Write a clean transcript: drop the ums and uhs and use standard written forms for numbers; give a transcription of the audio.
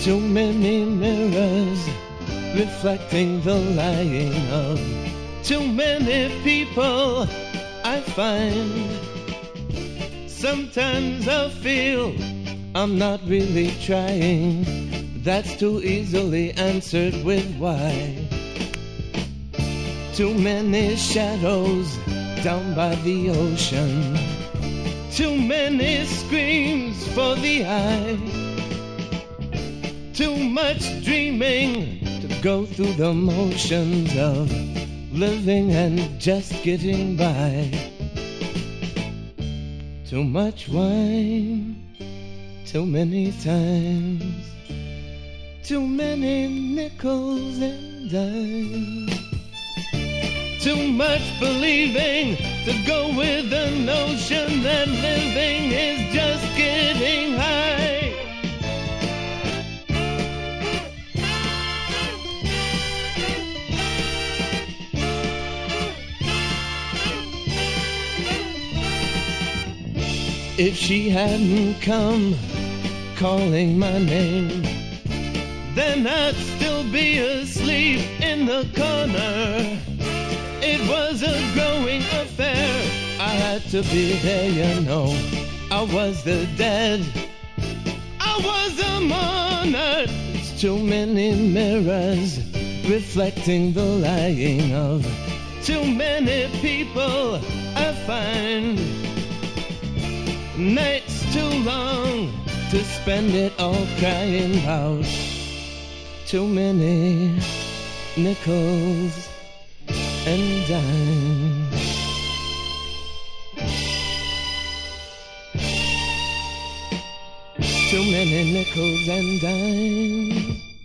Too many mirrors reflecting the lying of too many people I find. Sometimes I feel I'm not really trying. That's too easily answered with why. Too many shadows down by the ocean. Too many screams for the eye. Too much dreaming to go through the motions of living and just getting by. Too much wine, too many times, too many nickels and dimes. Too much believing to go with the notion that living is just getting high. If she hadn't come calling my name, then I'd still be asleep in the corner. It was a growing affair. I had to be there, you know. I was the dead. I was a mourner. It's too many mirrors reflecting the lying of too many people I find. Nights too long to spend it all crying out. Too many nickels and dimes. Too many nickels and dimes.